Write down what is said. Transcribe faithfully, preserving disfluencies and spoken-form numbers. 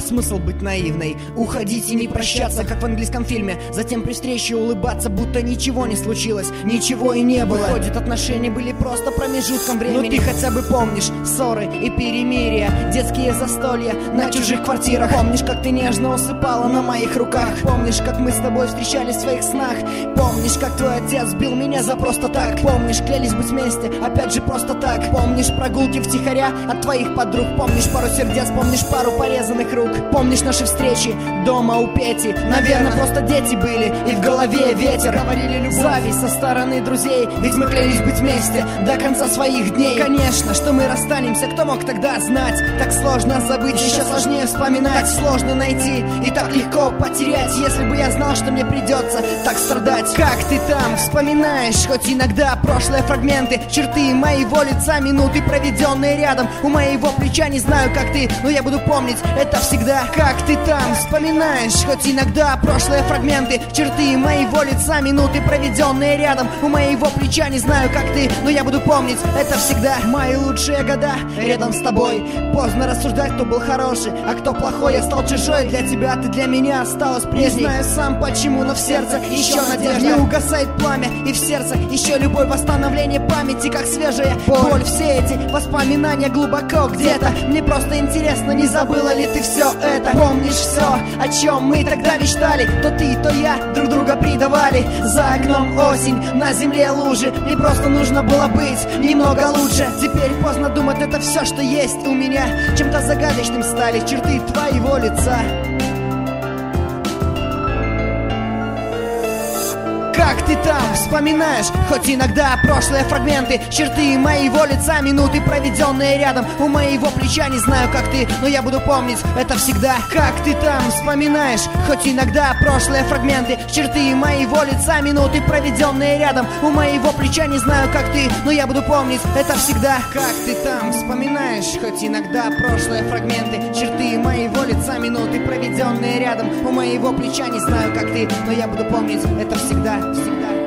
смысл быть наивной? Уходить и не прощаться, как в английском фильме. Затем при встрече улыбаться, будто ничего не случилось, ничего и не было. Выходит, отношения были просто промежутком времени. Но ты хотя бы помнишь ссоры и перемирия, детские застолья на чужих квартирах. Помнишь, как ты нежно усыпала на моих руках? Помнишь, как мы с тобой встречались в своих снах? Помнишь, как твой отец бил меня за просто так? Помнишь, клялись быть вместе, опять же просто так? Помнишь прогулки втихаря от твоих подруг? Помнишь пару сердец, помнишь пару порезанных рук? Помнишь наши встречи дома у Пети? Наверное, просто дети были, и в голове ветер. Говорили любовь, зависть со стороны друзей, ведь мы клялись быть вместе до конца своих дней. Конечно, что мы расстанемся, кто мог тогда знать? Так сложно забыть, еще сложнее вспоминать. Так сложно найти и так легко потерять. Если бы я знал, что мне придется так страдать. Как ты там вспоминаешь, хоть иногда прошлые фрагменты, черты моего лица, минуты, проведенные рядом у моего плеча. Не знаю, как ты, но я буду помнить это всегда. Как ты там вспоминаешь, хоть иногда прошлые фрагменты, черты моего лица, минуты, проведенные рядом у моего плеча. Не знаю, как ты, но я буду помнить это всегда. Мои лучшие года рядом с тобой. Поздно рассуждать, кто был хороший, а кто плохой. Я стал чужой для тебя, ты для меня осталась прежней. Не знаю сам почему, но в сердце еще надежда. Не угасает пламя, и в сердце еще любовь. Восстановление памяти, как свежая боль. Все эти воспоминания глубоко где-то. Мне просто интересно, не забыла ли ты все это? Помнишь все, о чем мы тогда мечтали? То ты, то я друг друга предавали. За окном осень, на земле лужи. Мне просто нужно было быть немного лучше. Теперь поздно думать, это все, что есть у меня. Чем-то загадочным стали черты твоего лица. Как ты там вспоминаешь, хоть иногда прошлые фрагменты, черты моего лица, минуты, проведенные рядом у моего плеча. Не знаю, как ты, но я буду помнить это всегда. Как ты там вспоминаешь, хоть иногда прошлые фрагменты, черты моего лица, минуты, проведенные рядом у моего плеча. Не знаю, как ты, но я буду помнить это всегда. Как ты там вспоминаешь, хоть иногда прошлые фрагменты, черты моего лица, минуты, проведенные рядом у моего плеча. Не знаю, как ты, но я буду помнить это всегда. Всегда.